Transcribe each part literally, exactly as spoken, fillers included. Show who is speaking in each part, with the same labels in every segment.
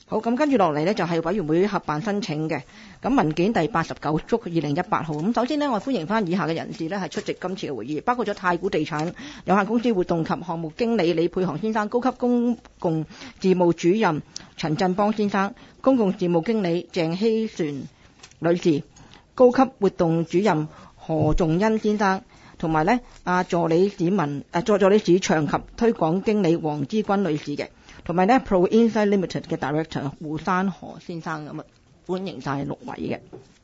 Speaker 1: 好，咁跟住落嚟呢，就係委員會合辦申請嘅，咁文件第八十九祝二零一八號。咁首先呢，我歡迎翻以下嘅人士呢係出席今次嘅會議，包括咗太古地產有限公司活動及項目經理李佩航先生、高級公共事務主任陳振邦先生、公共事務經理鄭希璇女士、高級活動主任何仲恩先生，同埋呢啊助理市民啊助助理市場及推廣經理黃之君女士嘅。同埋呢 Pro Insight Limited 嘅 Director 胡山河先生，咁啊，歡迎晒六位嘅。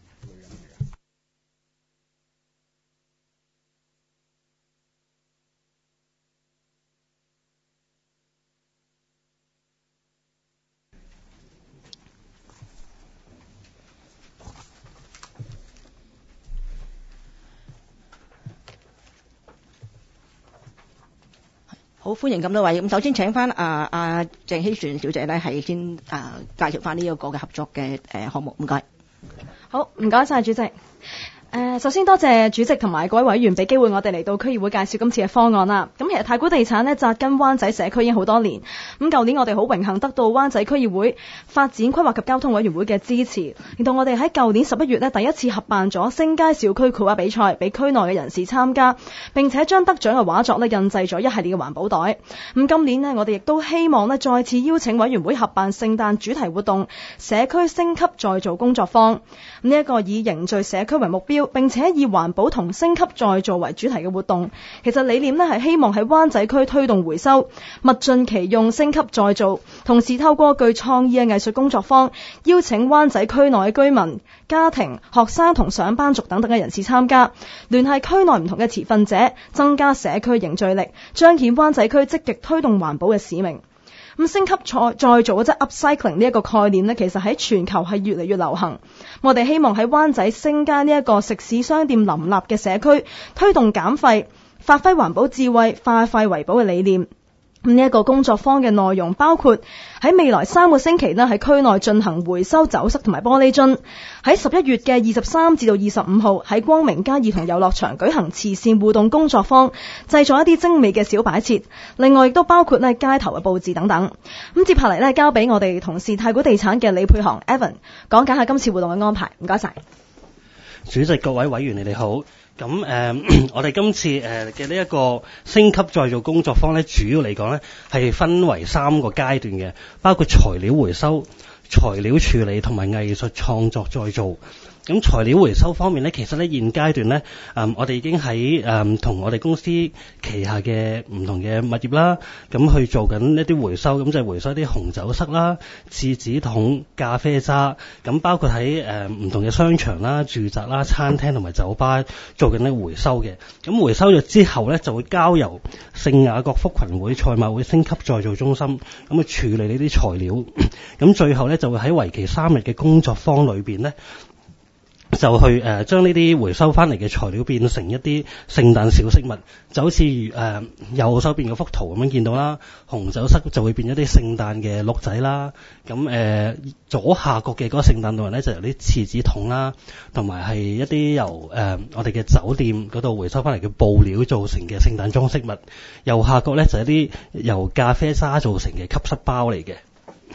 Speaker 1: 好，歡迎咁多位。咁首先請翻啊啊鄭希璇小姐咧，係先啊介紹翻呢一個嘅合作嘅誒項目。唔該。
Speaker 2: 好，唔該晒主席。誒、呃，首先多謝主席同埋各位委員俾機會我哋嚟到區議會介紹今次嘅方案啦。咁其實太古地產呢，紮根灣仔社區已經好多年。咁舊年我哋好榮幸得到灣仔區議會發展規劃及交通委員會嘅支持，令到我哋喺舊年十一月呢，第一次合辦咗星街小區繪畫比賽，俾區內嘅人士參加，並且將得獎嘅畫作呢印製咗一系列嘅環保袋。咁今年呢，我哋亦都希望呢再次邀請委員會合辦聖誕主題活動社區升級再造工作坊。咁呢一個以凝聚社區為目標，並且以環保同升級再造為主題嘅活動，其實理念呢係希望喺灣仔區推動回收，物盡其用，升級再造，同時透過具創意嘅藝術工作坊，邀請灣仔區內嘅居民、家庭、學生同上班族等等嘅人士參加，聯繫區內唔同嘅持份者，增加社區凝聚力，彰顯灣仔區積極推動環保嘅使命。咁升級再再造或者 upcycling 呢一個概念呢，其實喺全球係越嚟越流行。我哋希望喺灣仔星街呢一個食肆商店林立嘅社區，推動減廢，發揮環保智慧，化廢為寶嘅理念。咁呢一個工作坊嘅內容包括喺未來三個星期呢，喺區內進行回收酒塞同埋玻璃樽。喺十一月嘅二十三至到二十五號喺光明街兒童遊樂場舉行慈善互動工作坊，製作一啲精美嘅小擺設。另外亦都包括呢街頭嘅佈置等等。咁接下嚟呢，交俾我哋同事太古地產嘅李佩航 Evan 講解下今次活動嘅安排。唔該晒。
Speaker 3: 主席、各位委員，你哋好。咁誒、呃，我哋今次誒嘅呢一個升級再造工作坊咧，主要嚟講咧係分為三個階段嘅，包括材料回收、材料處理同埋藝術創作再造。咁材料回收方面咧，其實咧現階段咧，誒、嗯、我哋已經喺誒同我哋公司旗下嘅唔同嘅物業啦，咁去做緊一啲回收，咁就係回收啲紅酒塞啦、廁紙筒、咖啡渣，咁包括喺誒唔同嘅商場啦、住宅啦、餐廳同埋酒吧做緊啲回收嘅。咁回收咗之後咧，就會交由聖雅各福群會賽馬會升級再造中心咁去處理呢啲材料。咁最後咧就會喺為期三日嘅工作坊裏邊咧，就去誒、呃、將呢啲回收翻嚟嘅材料變成一啲聖誕小飾物，就好似誒、呃、右手邊嗰幅圖咁樣見到啦，紅酒塞就會變一啲聖誕嘅鹿仔啦，咁誒、呃、左下角嘅嗰個聖誕老人咧就由啲廁紙筒啦，同埋係一啲由誒、呃、我哋嘅酒店嗰度回收翻嚟嘅布料造成嘅聖誕裝飾物，右下角咧就係、一啲由咖啡渣造成嘅吸濕包嚟嘅。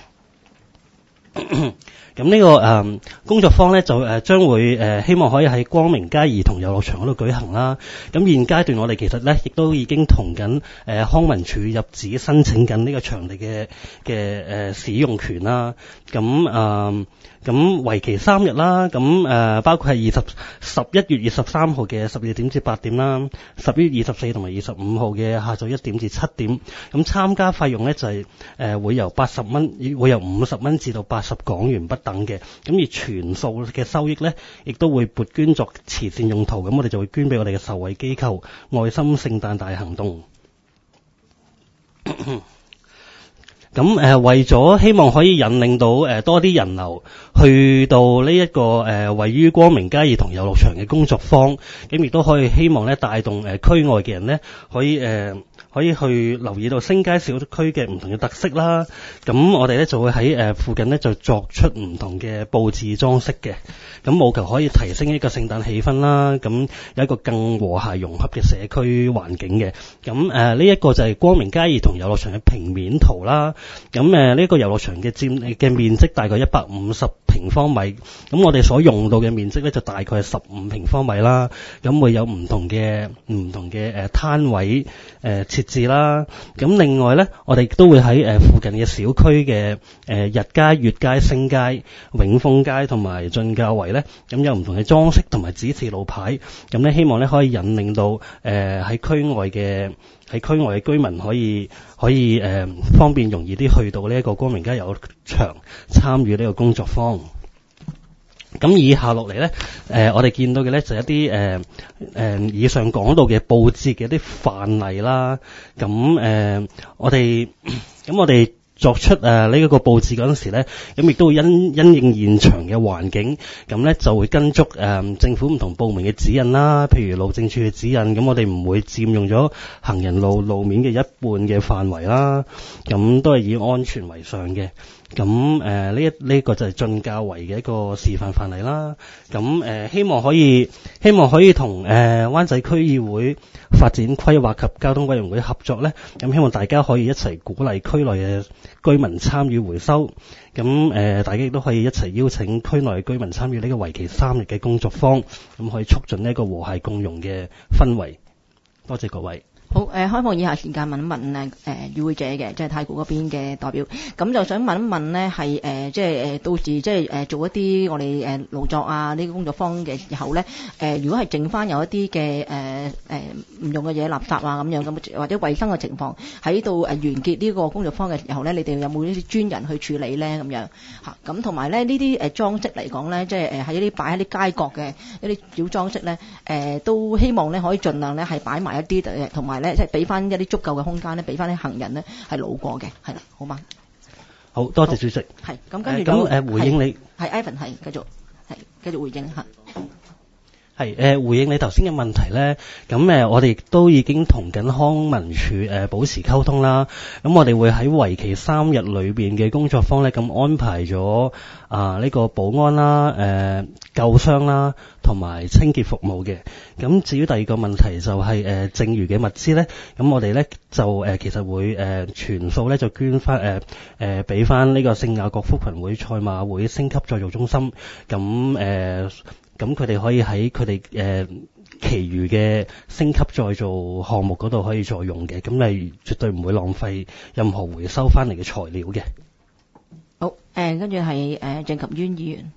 Speaker 3: 咁呢、這個誒、呃、工作坊咧就誒將、呃、會誒、呃、希望可以喺光明街兒童遊樂場嗰度舉行啦。咁現階段我哋其實咧亦都已經同緊誒康文署入紙申請緊呢個場地嘅嘅誒使用權啦。咁誒咁為期三日啦。咁誒、呃、包括係二十十一月二十三號嘅十二點至八點啦，十一月二十四同埋二十五號嘅下晝一點至七點。咁參加費用咧就係、是、誒、呃、會由八十蚊，會由五十蚊至到八十港元不等嘅。咁而全數嘅收益咧，亦都會撥捐作慈善用途。咁我哋就會捐俾我哋嘅受惠機構愛心聖誕大行動。咁誒、呃、為咗希望可以引領到誒、呃、多啲人流去到呢、這、一個誒、呃、位於光明街兒童遊樂場嘅工作坊，咁亦都可以希望咧帶動誒、呃、區外嘅人咧可以誒、呃、可以去留意到星街小區嘅唔同嘅特色啦。咁我哋咧就會喺誒、呃、附近咧就作出唔同嘅佈置裝飾嘅，咁務求可以提升一個聖誕氣氛啦。咁有一個更和諧融合嘅社區環境嘅。咁誒呢一個就係光明街兒童遊樂場嘅平面圖啦。 咁誒呢個遊樂場嘅佔嘅面積大概一百五十平方米，咁我哋所用到嘅面積咧就大概係十五平方米啦。咁會有唔同嘅唔同嘅誒攤位誒、呃、設置啦。咁另外咧，我哋都會喺誒、呃、附近嘅小區嘅誒、呃、日街、月街、星街、永豐街同埋進教圍咧，咁有唔同嘅裝飾同埋指示路牌。咁咧希望咧可以引領到誒喺區外嘅喺區外嘅居民可以可以誒、呃、方便容易啲去到呢一個光明街遊樂場參與呢個工作坊。咁以下落嚟咧，誒、呃、我哋見到嘅咧就係、一啲誒誒以上講到嘅佈置嘅一啲範例啦。咁誒、呃、我哋咁我哋作出誒呢一個佈置嗰陣時咧，咁亦都會因因應現場嘅環境，咁咧就會跟足誒、呃、政府唔同部門嘅指引啦。譬如路政署嘅指引，咁我哋唔會佔用咗行人路路面嘅一半嘅範圍啦。咁都係以安全為上嘅。咁誒呢一呢個就係進教圍嘅一個示範範例啦。咁誒、呃、希望可以希望可以同誒、呃、灣仔區議會發展規劃及交通委員會合作咧。咁希望大家可以一齊鼓勵區內嘅居民參與回收。咁誒、呃、大家亦都可以一齊邀請區內嘅居民參與呢個為期三日嘅工作坊，咁可以促進呢一個和諧共融嘅氛圍。多謝各位。
Speaker 1: 好，誒、呃、開放以下時間問一問誒誒與會者嘅，即係太古嗰邊嘅代表，咁就想問一問呢係誒即係誒到時即係誒做一啲我哋誒勞作啊呢、這個工作坊嘅時候咧，誒、呃、如果係剩翻有一啲嘅誒誒唔用嘅嘢垃圾啊咁樣咁，或者衞生嘅情況喺度誒完結呢個工作坊嘅時候咧，你哋有冇呢啲專人去處理咧咁樣嚇？咁同埋咧呢啲誒裝飾嚟講咧，即係誒喺一啲擺喺啲街角嘅一啲小裝飾咧，誒、呃、都希望咧可以盡量咧係擺埋一啲誒同埋。即係俾翻一啲足夠嘅空間咧，俾翻啲行人咧係路過嘅，係啦，好嘛？
Speaker 3: 好多謝主席。
Speaker 1: 係咁跟住
Speaker 3: 咁誒回應你
Speaker 1: 係 Ivan 係繼續係繼續回應嚇。
Speaker 3: 係誒、呃、回應你頭先嘅問題咧，咁誒、呃、我哋都已經同緊康文署誒、呃、保持溝通啦。咁我哋會喺為期三日裏邊嘅工作坊咧，咁安排咗啊呢個保安啦、誒、呃、救傷啦同埋清潔服務嘅。咁至於第二個問題就係、是、誒、呃、剩餘嘅物資咧，咁我哋咧就誒、呃、其實會誒、呃、全數咧就捐翻誒誒俾翻呢個聖雅各福群會賽馬會升級再造中心。咁誒。呃咁佢哋可以喺佢哋誒其餘嘅升級再造項目嗰度可以再用嘅，咁係絕對唔會浪費任何回收翻嚟嘅材料嘅。
Speaker 1: 好，誒跟住係誒鄭及淵議員。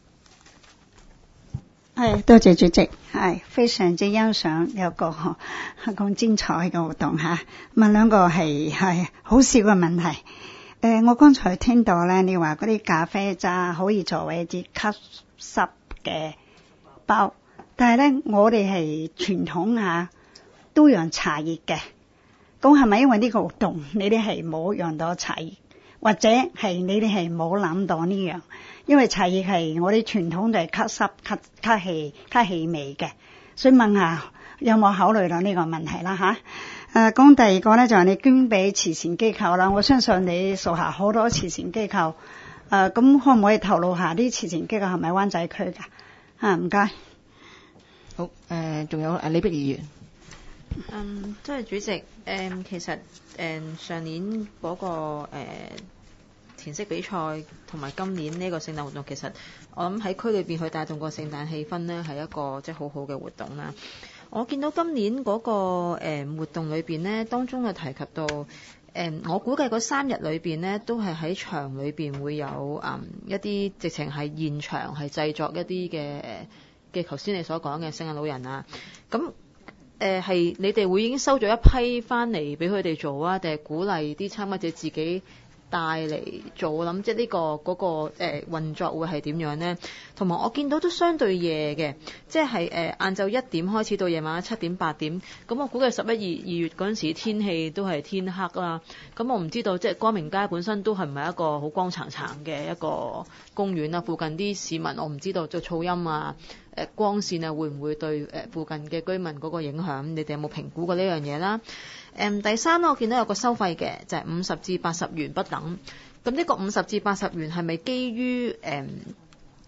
Speaker 4: 係多謝主席，係非常之欣賞有個咁精彩嘅活動嚇。問兩個係係好少嘅問題。誒、呃，我剛才聽到咧，你話嗰啲咖啡渣可以作為一啲吸濕嘅包，但係咧我哋係傳統下都用茶葉嘅，咁係咪因為呢個活動你哋係冇用到茶葉，或者係你哋係冇諗到呢樣？因為茶葉係我哋傳統就係吸濕、吸吸氣、吸氣味嘅，所以問下有冇考慮到呢個問題啦吓？誒、啊，講第二個咧就係、是、你捐俾慈善機構啦，我相信你屬下好多慈善機構，誒、啊，咁可唔可以透露下啲慈善機構係咪灣仔區㗎？啊，唔該。
Speaker 1: 好，誒，仲有誒李碧議員。
Speaker 5: 嗯，多謝主席。誒、嗯，其實誒、嗯、上年嗰、那個誒、呃、填色比賽同埋今年呢個聖誕活動，其實我諗喺區裏邊去帶動個聖誕氣氛呢，係一個即係好好嘅活動啦。我見到今年嗰、那個誒、呃、活動裏邊呢，當中嘅提及到誒、呃，我估計嗰三日裏邊呢，都係喺場裏邊會有嗯一啲直情係現場係製作一啲嘅嘅頭先你所講嘅聖誕老人啊，咁。誒係、呃、你哋會已經收咗一批翻嚟俾佢哋做啊，定係鼓勵啲參加者自己帶嚟做？我諗即係、這、呢個嗰、那個誒、呃、運作會係點樣呢？同埋我見到都相對夜嘅，即係誒晏晝一點開始到夜晚七點八點。咁我估計十一二二月嗰陣時天氣都係天黑啦。咁我唔知道即係光明街本身都係唔係一個好光燦燦嘅一個公園啦？附近啲市民我唔知道做噪音啊。誒光線啊，會唔會對誒附近嘅居民嗰個影響？你哋有冇評估過呢樣嘢啦？誒、嗯、第三我見到有個收費嘅，就係五十至八十元不等。咁呢個五十至八十元係咪基於誒、嗯、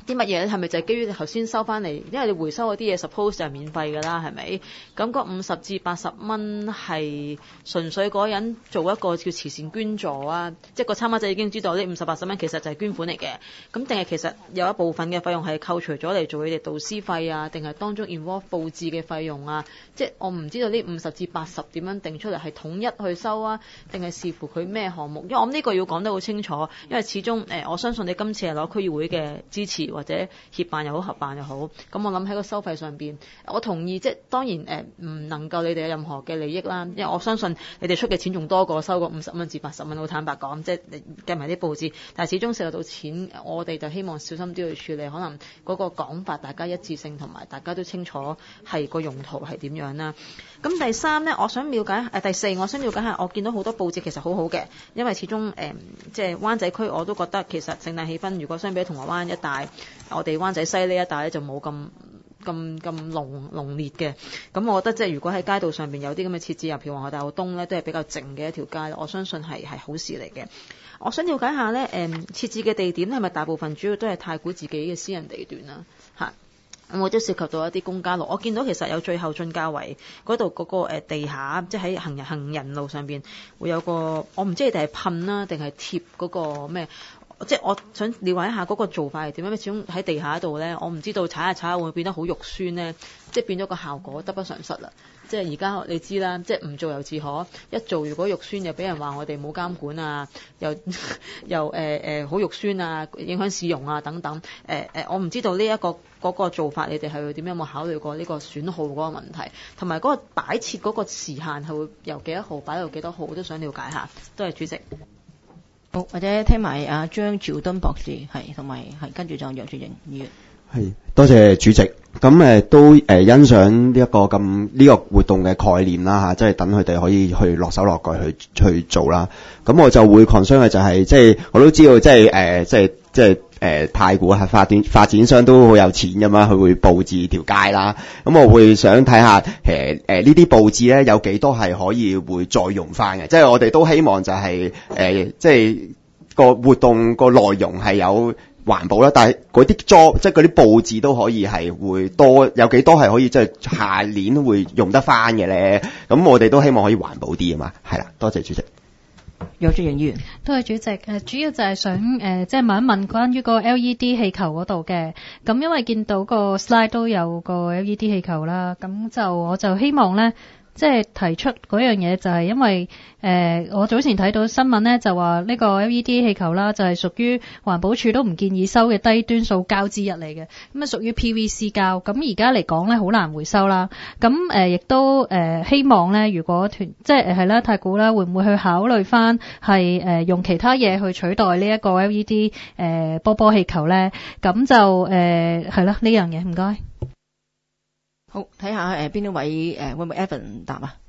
Speaker 5: 啲乜嘢咧？係咪就係基於頭先收翻嚟？因為你回收嗰啲嘢 suppose 就係免費㗎啦，係咪？咁嗰五十至八十蚊係純粹嗰人做一個叫慈善捐助啊，即係個參加者已經知道呢五十八十蚊其實就係捐款嚟嘅。咁定係其實有一部分嘅費用係扣除咗嚟做佢哋導師費啊，定係當中 involve 佈置嘅費用啊？即係我唔知道呢五十至八十點樣定出嚟，係統一去收啊，定係視乎佢咩項目？因為我諗呢個要講得好清楚，因為始終誒、呃，我相信你今次係攞區議會嘅支持。或者協辦又好，合辦又好，咁我諗喺個收費上邊，我同意，即係當然誒，唔、呃、能夠你哋有任何嘅利益啦，因為我相信你哋出嘅錢仲多過收個五十蚊至八十蚊，好坦白講，即係計埋啲佈置，但係始終涉及到錢，我哋就希望小心啲去處理，可能嗰個講法大家一致性，同埋大家都清楚係個用途係點樣啦。咁第三呢，我想了解誒、呃、第四，我想了解下，我見到好多佈置其實好好嘅，因為始終誒、呃、即係灣仔區我都覺得其實聖誕氣氛如果相比銅鑼灣一帶。我哋灣仔西呢一帶咧就冇咁咁咁濃濃烈嘅，咁我覺得即係如果喺街道上邊有啲咁嘅設置，譬如皇后大道東咧，都係比較靜嘅一條街，我相信係係好事嚟嘅。我想了解下咧，誒、嗯、設置嘅地點係咪大部分主要都係太古自己嘅私人地段啦？嚇，咁我都涉及到一啲公家路，我見到其實有最後進價圍嗰度嗰個誒地下，即係喺行人行人路上邊會有個，我唔知你哋係噴啦定係貼嗰個咩？即係我想了解一下嗰個做法係點樣，因為始終喺地下度咧，我唔知道踩下踩下會變得好肉酸咧，即係變咗個效果得不償失啦。即係而家你知啦，即係唔做又自可，一做如果肉酸又俾人話我哋冇監管啊，又又誒誒好肉酸啊，影響市容啊等等。誒、呃、誒，我唔知道呢、這、一個嗰、那個做法，你哋係會點樣？有冇考慮過呢個損耗嗰個問題，同埋嗰個擺設嗰個時限係會由幾多號擺到幾多號，我都想了解下。多謝主席。
Speaker 1: 好，或者聽埋阿張兆敦博士係，同埋係跟住就楊雪盈議員。係，
Speaker 6: 多謝主席。咁誒都誒欣賞呢一個咁呢個活動嘅概念啦嚇，即係等佢哋可以去落手落腳去去做啦。咁我就會 concern 嘅就係、是，即係我都知道，即係誒，即係即係誒太古係發展發展商都好有錢㗎嘛，佢會佈置條街啦。咁我會想睇下誒誒呢啲佈置咧有幾多係可以會再用翻嘅，即係我哋都希望就係、是、誒、呃、即係個活動個內容係有環保啦，但係嗰啲裝即係嗰啲佈置都可以係會多，有幾多係可以即係下年會用得翻嘅咧？咁我哋都希望可以環保啲啊嘛，係啦，多謝主席。
Speaker 1: 楊雪盈議員，
Speaker 7: 多謝主席。誒，主要就係想誒，即係問一問關於個 L E D 氣球嗰度嘅。咁因為見到個 slide 都有個 L E D 氣球啦，咁就我就希望咧。即係提出嗰樣嘢就係因為誒、呃，我早前睇到新聞咧，就話呢個 L E D 氣球啦，就係屬於環保署都唔建議收嘅低端塑膠之一嚟嘅，咁啊屬於 P V C 膠，咁而家嚟講咧好難回收啦。咁誒亦都誒、呃、希望咧，如果團即係係啦太古啦，會唔會去考慮翻係誒用其他嘢去取代呢一個 L E D 誒、呃、波波氣球咧？咁就誒係啦呢樣嘢，唔該。
Speaker 1: 好，睇下誒邊一位誒、呃、會唔會 Evan 答啊？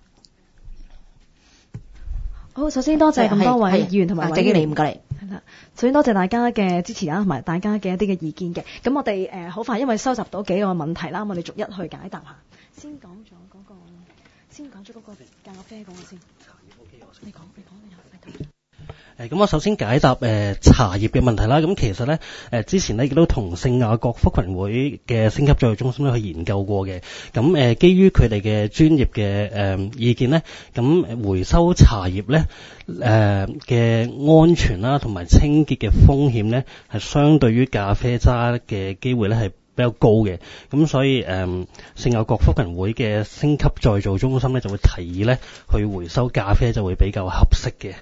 Speaker 2: 好，首先多謝咁多位議員同埋委員，
Speaker 1: 你唔該你。
Speaker 2: 係啦，首先多謝大家嘅支持啊，同埋大家嘅一啲嘅意見嘅。咁我哋誒好快，因為收集到幾個問題啦，我哋逐一去解答下。先講咗嗰個，先講咗嗰個咖啡嗰個先。你講，你講，你講。
Speaker 3: 誒咁我首先解答誒、呃、茶葉嘅問題啦。咁其實咧誒、呃、之前咧亦都同聖雅各福群會嘅升級再造中心咧去研究過嘅。咁誒、呃、基於佢哋嘅專業嘅誒、呃、意見咧，咁回收茶葉咧誒嘅安全啦同埋清潔嘅風險咧係相對於咖啡渣嘅機會咧係比較高嘅。咁所以誒聖雅各福群會嘅升級再造中心咧就會提議咧去回收咖啡就會比較合適嘅。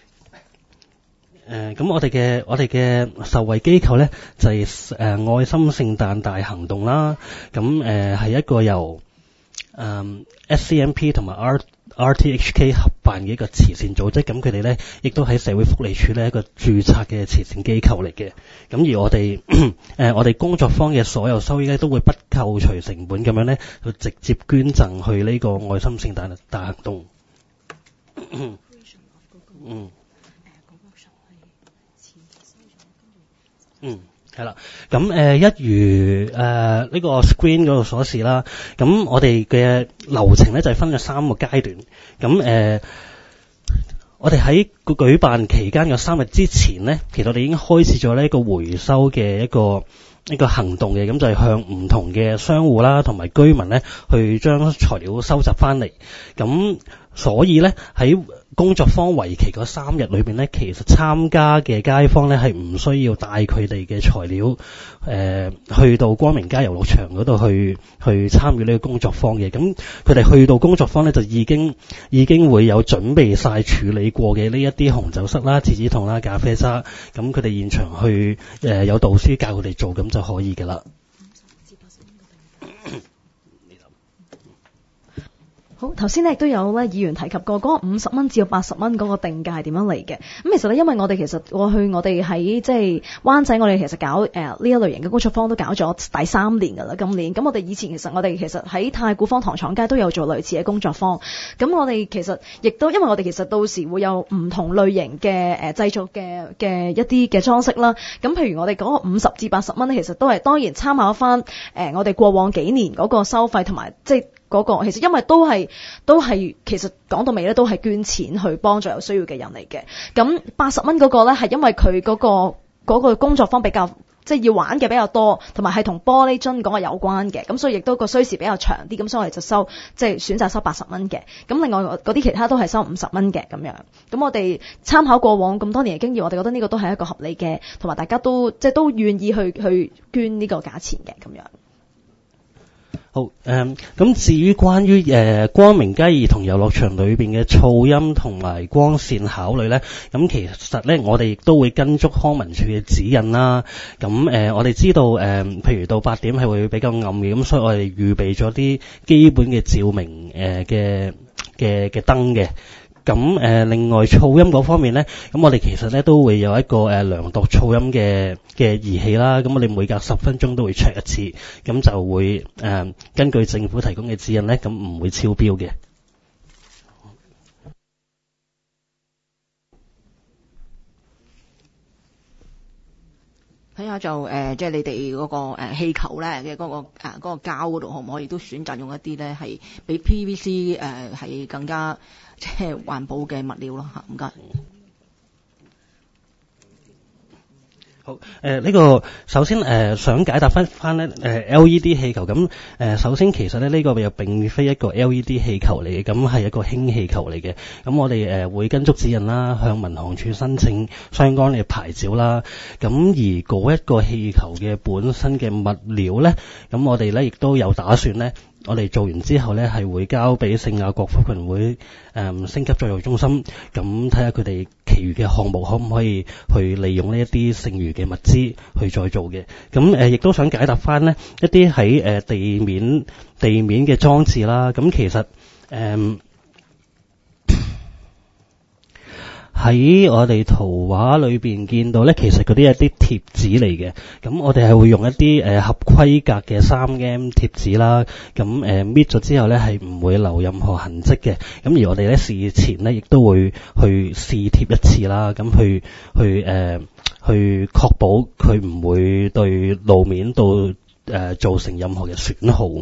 Speaker 3: 誒咁、呃、我哋嘅我哋嘅受惠機構咧就係、是、誒、呃、愛心聖誕大行動啦，咁誒係一個由誒、呃、S C M P 同埋 R R T H K 合辦嘅一個慈善組織，咁佢哋咧亦都喺社會福利署咧一個註冊嘅慈善機構嚟嘅。咁而我哋誒、呃、我哋工作坊嘅所有收益咧都會不扣除成本咁樣咧，去直接捐贈去呢個愛心聖誕大行動。嗯。嗯，係啦，咁誒、呃、一如誒呢、呃這個 screen 嗰度所示啦，咁我哋嘅流程咧就係、是、分咗三個階段，咁誒、呃、我哋喺個舉辦期間嘅三日之前咧，其實我哋已經開始咗呢一個回收嘅一個一個行動嘅，咁就係向唔同嘅商戶啦同埋居民咧去將材料收集翻嚟。咁所以咧喺工作坊為期嗰三日裏邊咧，其實參加嘅街坊咧係唔需要帶佢哋嘅材料，誒、呃、去到光明街遊樂場嗰度去去參與呢個工作坊嘅。咁佢哋去到工作坊咧就已經已經會有準備晒處理過嘅呢一啲紅酒塞啦、廁紙筒啦、咖啡渣，咁佢哋現場去誒、呃、有導師教佢哋做，咁就可以㗎啦。
Speaker 2: 好，頭先咧亦都有咧議員提及過嗰個五十蚊至到八十蚊嗰個定價係點樣嚟嘅。咁其實咧，因為我哋其實過去我哋喺即係灣仔，我哋其實搞誒呢、呃、一類型嘅工作坊都搞咗第三年㗎啦。今年咁我哋以前其實我哋其實喺太古坊糖廠街都有做類似嘅工作坊。咁我哋其實亦都因為我哋其實到時會有唔同類型嘅誒、呃、製作嘅嘅一啲嘅裝飾啦。咁譬如我哋嗰個五十至八十蚊咧，其實都係當然參考翻誒、呃、我哋過往幾年嗰個收費同埋即係。嗰、那個其實因為都係都係其實講到尾咧都係捐錢去幫助有需要嘅人嚟嘅。咁八十蚊嗰個咧係因為佢嗰、那個嗰、那個工作坊比較即係要玩嘅比較多，同埋係同玻璃樽嗰個有關嘅，咁所以亦都個需時比較長啲，咁所以我哋就收即係、就是、選擇收八十蚊嘅。咁另外嗰啲其他都係收五十蚊嘅咁樣。咁我哋參考過往咁多年嘅經驗，我哋覺得呢個都係一個合理嘅，同埋大家都即係都願意去去捐呢個價錢嘅咁樣。
Speaker 3: 好誒，咁、嗯、至於關於誒、呃、光明街兒童遊樂場裏邊嘅噪音同埋光線考慮咧，咁、嗯、其實咧我哋亦都會跟足康文署嘅指引啦。咁、嗯、誒、呃，我哋知道誒、呃，譬如到八點係會比較暗嘅，咁所以我哋預備咗啲基本嘅照明誒嘅嘅嘅燈嘅。咁誒、呃，另外噪音嗰方面咧，咁我哋其實咧都會有一個誒、呃、量度噪音嘅嘅儀器啦。咁我哋每隔十分鐘都會 check 一次，咁就會誒、呃、根據政府提供嘅指引咧，咁唔會超標嘅。
Speaker 1: 睇下就誒、呃，即係你哋嗰、那個誒、呃、氣球咧嘅嗰個誒嗰、呃那個膠嗰度，可唔可以都選擇用一啲咧係比 P V C 誒、呃、係更加即係環保嘅物料咯嚇？唔該。
Speaker 3: 好，誒、呃、呢、這個首先誒、呃、想解答翻翻咧誒 L E D 氣球咁誒、呃，首先其實咧呢、這個又並非一個 L E D 氣球嚟嘅，咁係一個氫氣球嚟嘅。咁我哋誒、呃、會跟足指引啦，向民航處申請相關嘅牌照啦。咁而嗰一個氣球嘅本身嘅物料咧，咁我哋咧亦都有打算咧。我哋做完之後咧，係會交俾聖雅各福群會誒、嗯、升級再造中心，咁睇下佢哋其餘嘅項目可唔可以去利用呢一啲剩餘嘅物資去再做嘅。咁誒亦都想解答翻呢一啲喺誒地面地面嘅裝置啦。咁其實誒。嗯喺我哋圖畫裏邊見到咧，其實嗰啲係啲貼紙嚟嘅。咁我哋係會用一啲誒、呃、合規格嘅三 M 貼紙啦。咁誒搣咗之後咧，係唔會留任何痕跡嘅。咁而我哋咧事前咧，亦都會去試貼一次啦。咁去去誒、呃、去確保佢唔會對路面度誒、呃、造成任何嘅損耗。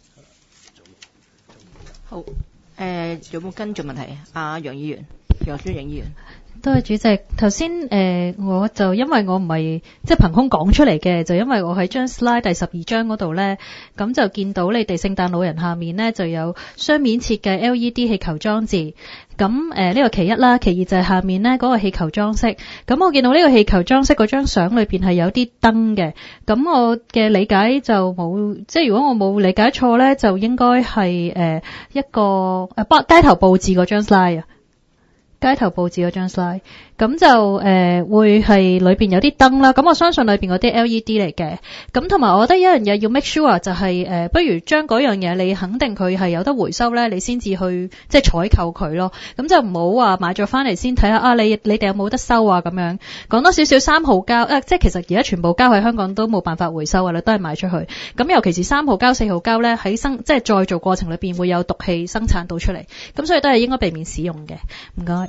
Speaker 1: 好，誒、呃、有冇跟進問題啊？阿楊議員。楊舒穎議員，
Speaker 7: 多謝主席。頭先誒，我就因為我唔係即係憑空講出嚟嘅，就因為我喺張 slide 第十二張嗰度咧，咁就見到你哋聖誕老人下面咧就有雙面設計 L E D 氣球裝置。咁誒呢個其一啦，其二就係下面咧嗰個氣球裝飾。咁我見到呢個氣球裝飾嗰張相裏邊係有啲燈嘅。咁我嘅理解就冇，即係如果我冇理解錯咧，就應該係誒一個誒北街頭佈置嗰張 slide 啊。街頭佈置嗰張 slide，咁就誒、呃、會係裏邊有啲燈啦，咁我相信裏邊嗰啲 L E D 嚟嘅，咁同埋我覺得一樣嘢要 make sure 就係、是、誒、呃，不如將嗰樣嘢你肯定佢係有得回收咧，你先至去即係採購佢咯，咁就唔好話買咗翻嚟先睇下啊，你你哋有冇得收啊咁樣。講多少少三號膠啊，即係其實而家全部膠喺香港都冇辦法回收㗎啦，都係賣出去。咁尤其是三號膠、四號膠咧，喺生即係再造過程裏邊會有毒氣生產到出嚟，咁所以都係應該避免使用嘅。唔該。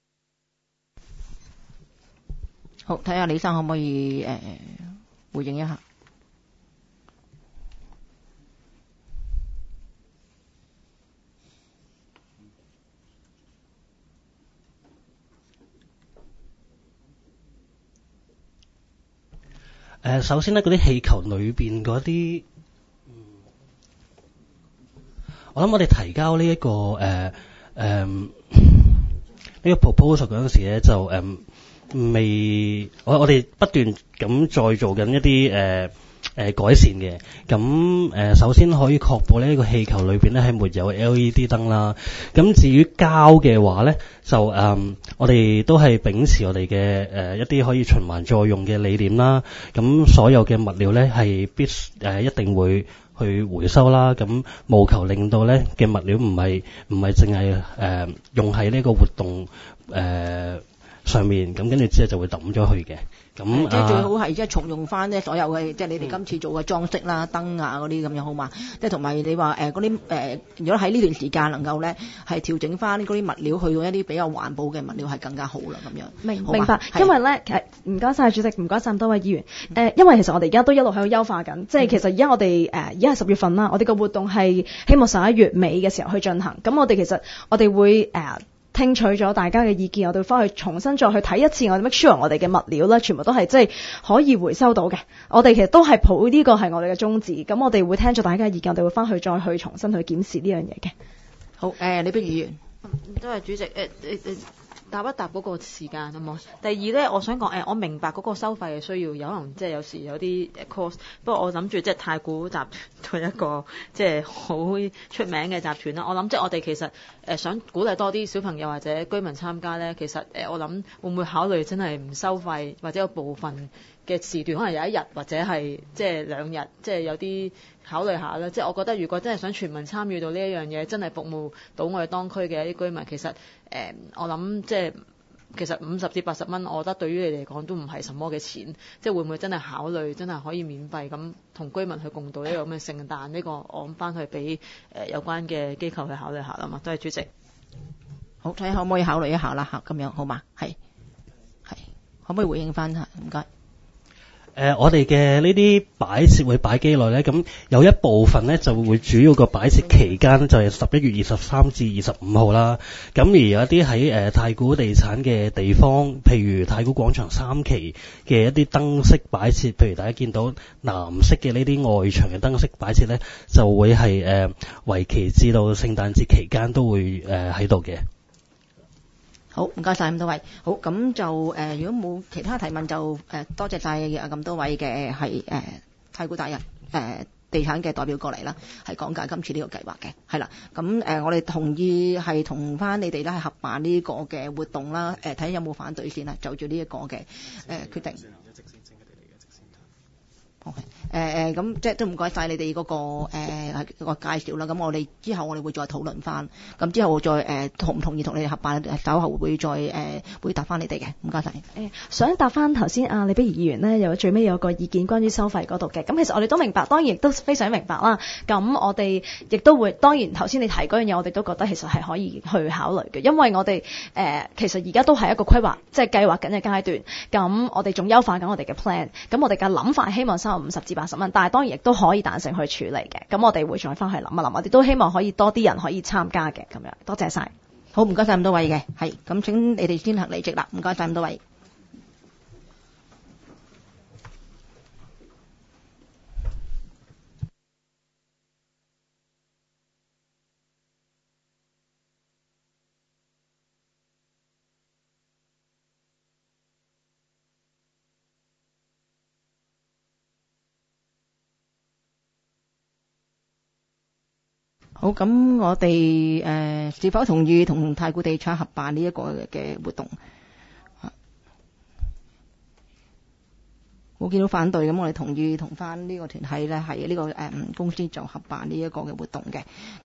Speaker 1: 好，睇下李生可唔可以誒、呃、回應一下。
Speaker 3: 呃，首先咧，嗰啲氣球裏邊嗰啲，我諗我哋提交呢、這、一個誒誒呢個 proposal 嗰陣時咧，就誒、呃、未，我我哋不斷咁再做緊一啲誒。呃誒、呃、改善嘅，咁誒、呃、首先可以確保呢個氣球裏邊咧係沒有 L E D 燈啦。咁至於膠嘅話咧，就誒、呃、我哋都係秉持我哋嘅誒一啲可以循環再用嘅理念啦。咁所有嘅物料咧係必須誒、呃、一定會去回收啦。咁務求令到咧嘅物料唔係唔係淨係誒用喺呢個活動誒、呃、上面，咁跟住之後就會抌咗去嘅。咁
Speaker 1: 即係最好係即係重用翻咧所有嘅，即係你哋今次做嘅裝飾啦、燈啊嗰啲咁樣好嘛？即係同埋你話誒嗰啲誒，如果喺呢段時間能夠咧係調整翻嗰啲物料去到一啲比較環保嘅物料係更加好啦咁樣。
Speaker 2: 明明白，因為咧其實唔該晒主席，唔該晒咁多位議員。誒、呃，因為其實我哋而家都一路喺度優化緊，即係其實而家我哋誒而家係十月份啦，我哋個活動係希望十一月尾嘅時候去進行。咁我哋其實我哋會誒。呃聽取咗大家嘅意見，我哋翻去重新再去睇一次，我哋 make sure 我哋嘅物料咧，全部都係即係可以回收到嘅。我哋其實都係抱呢個係我哋嘅宗旨。咁我哋會聽咗大家嘅意見，我哋會翻去再去重新去檢視呢樣嘢嘅。好，誒、呃，李碧議員，
Speaker 5: 都係主席，誒誒誒。答一答嗰個時間好冇？第二咧，我想講誒，我明白嗰個收費嘅需要，有可能即係有時有啲 cost。不過我諗住即係太古集團一個即係好出名嘅集團啦。我諗即係我哋其實誒想鼓勵多啲小朋友或者居民參加咧。其實誒我諗會唔會考慮真係唔收費，或者有部分嘅時段可能有一日或者係即係兩日，即係有啲考慮下啦。即係我覺得如果真係想全民參與到呢一樣嘢，真係服務到我哋當區嘅一啲居民，其實誒、呃、我諗即係其實五十至八十蚊，我覺得對於你嚟講都唔係什麼嘅錢。即係會唔會真係考慮真係可以免費咁同居民去共度呢個咁嘅聖誕？呢個我翻去俾誒有關嘅機構去考慮下啦嘛。多謝主席。
Speaker 1: 好，睇下可唔可以考慮一下啦嚇，咁樣好嘛？係係，可唔可以回應翻嚇？唔該。
Speaker 3: 誒、呃，我哋嘅呢啲擺設會擺幾耐咧？咁有一部分咧就會主要個擺設期間就係十一月二十三至二十五號啦。咁而有一啲喺誒太古地產嘅地方，譬如太古廣場三期嘅一啲燈飾擺設，譬如大家見到藍色嘅呢啲外牆嘅燈飾擺設咧，就會係誒為期至到聖誕節期間都會誒喺度嘅。
Speaker 1: 好，唔該晒咁多位。好，咁就誒、呃，如果冇其他提問就誒、呃，多謝晒咁多位嘅係誒太古達人誒、呃、地產嘅代表過嚟啦，係講解今次呢個計劃嘅，係啦。咁誒、呃，我哋同意係同翻你哋咧係合辦呢個嘅活動啦。誒、呃，睇有冇反對先啦，就住呢一個嘅誒、呃、決定。誒誒咁即係都唔該晒你哋嗰、那個誒、呃、個介紹啦。咁我哋之後我哋會再討論翻。咁之後再誒、呃、同唔同意同你哋合辦，稍後會再誒、呃、會答翻你哋嘅。唔該晒。
Speaker 2: 誒想答翻頭先啊李碧儀議員呢，有最尾有個意見關於收費嗰度嘅。咁其實我哋都明白，當然亦都非常明白啦。咁我哋亦都會當然頭先你提嗰樣嘢，我哋都覺得其實係可以去考慮嘅，因為我哋誒、呃、其實而家都係一個規劃，即係計劃緊嘅階段。咁我哋仲優化緊我哋嘅 plan。咁我哋嘅諗法希望收五十至八十蚊，但係當然亦都可以彈性去處理嘅。咁我哋會再翻去諗一諗，我哋都希望可以多啲人可以參加嘅咁樣。多謝晒。
Speaker 1: 好，唔該晒咁多位嘅，係咁請你哋先行離席啦。唔該晒咁多位。好，咁我哋誒、呃、是否同意同太古地產合辦呢一個嘅活動？冇見到反對，咁我哋同意同翻呢個團體咧，係呢個誒、呃、公司就合辦呢一個嘅活動嘅。